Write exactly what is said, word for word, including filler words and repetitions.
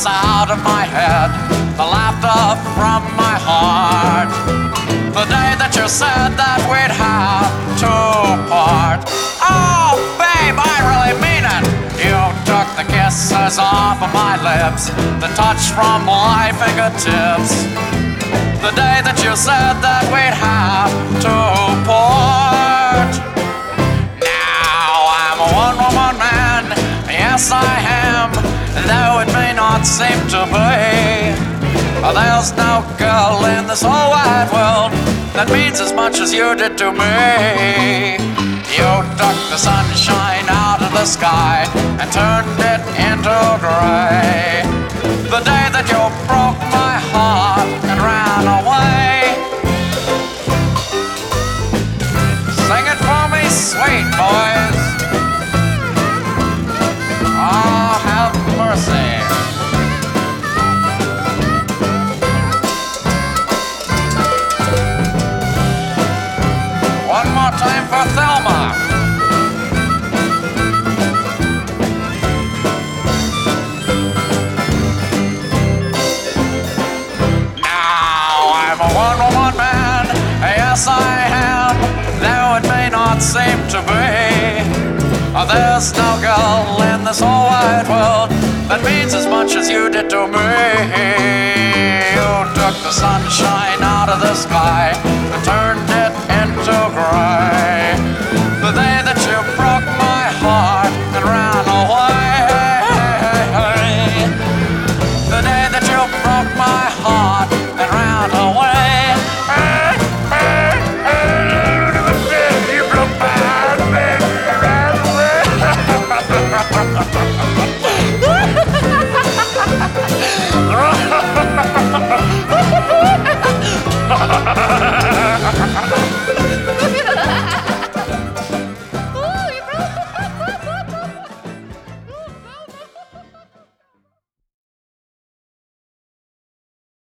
voice out of my head, the laughter from my heart. The day that you said that we'd have to part. Oh, babe, I really mean it. You took the kisses off of my lips, the touch from my fingertips. The day that you said that we'd have to part. Now I'm a one-woman man, yes I am, though it may not seem to be. There's no girl in this whole wide world that means as much as you did to me. You took the sunshine out of the sky and turned it into gray. The day that you broke my heart and ran away. Sing it for me, sweet boys. Oh, have mercy. One more time for Thelma. Now I'm a one-woman man, yes I am, though it may not seem to be. There's no girl in this whole wide world that means as much as you did to me. You took the sunshine out of the sky and turned it into gray. The day that you broke my heart and ran away. The day that you broke my heart and ran away. You broke my heart and ran away.